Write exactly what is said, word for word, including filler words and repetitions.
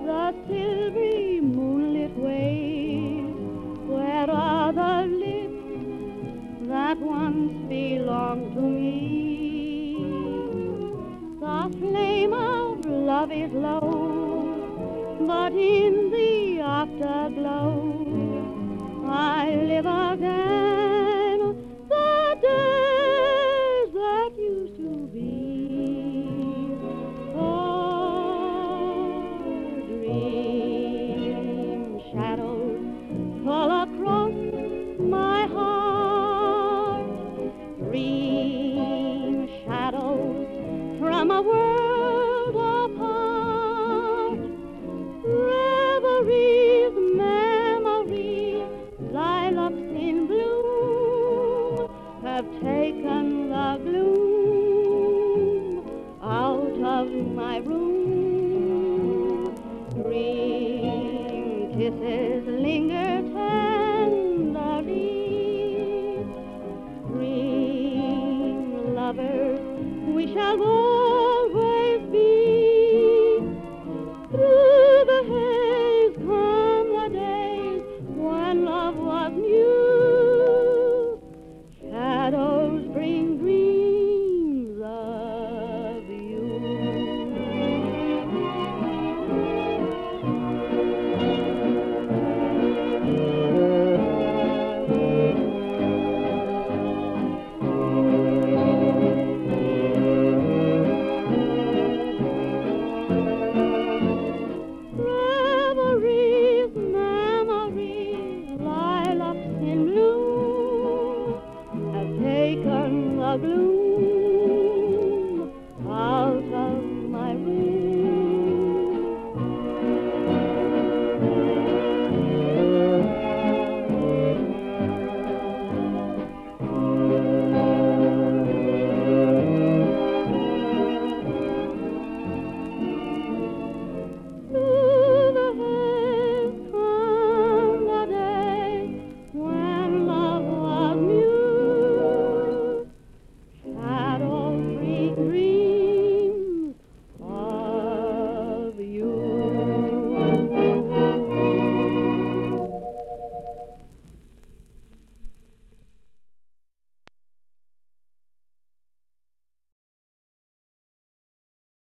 the silvery moonlit ways, where are the lips that once belonged to me? The flame of love is low, but in the afterglow I live again the days that used to be. Oh, dream shadows fall across my heart, dream shadows from a world apart, reveries, memories, lilacs in bloom have taken the gloom out of my room. Green kisses linger